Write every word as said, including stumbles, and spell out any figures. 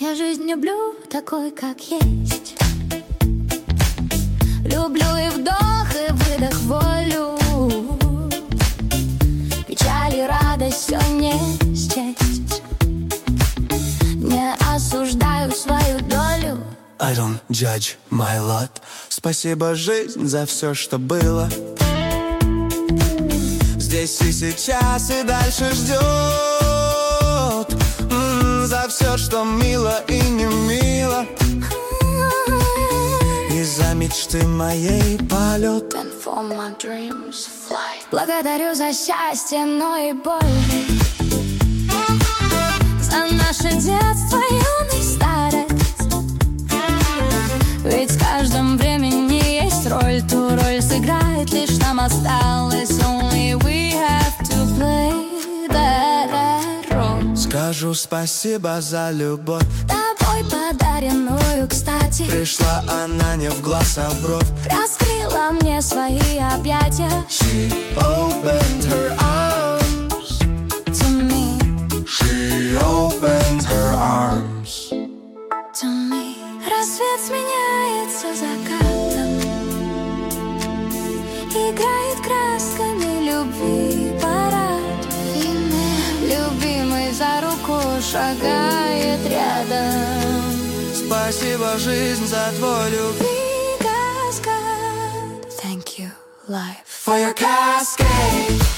Я жизнь люблю такой, как есть. Люблю и вдох, и выдох, волю. Печаль и радость все не счесть. Не осуждаю свою долю. I don't judge my lot. Спасибо, жизнь, за все, что было здесь и сейчас, и дальше ждет. М-м, за все, что мило и не мило, и за мечты моей полет. And for my dreams fly. Благодарю за счастье, но и боль, за наше детство, юность, старость. Ведь в каждом времени есть роль. Ту роль сыграть лишь нам осталось. Only we have to play that role. Скажу спасибо за любовь, Тобой подаренную, кстати. пришла она не в глаз, а в бровь. Раскрыла мне свои объятия. She opened her arms To me, She opened her arms to me. Рассвет сменяется закатом, играет красками любви парад. Любимый за руку шагает рядом. Спасибо, жизнь, за твой любви. Каскад. Thank you, life. For your cascade.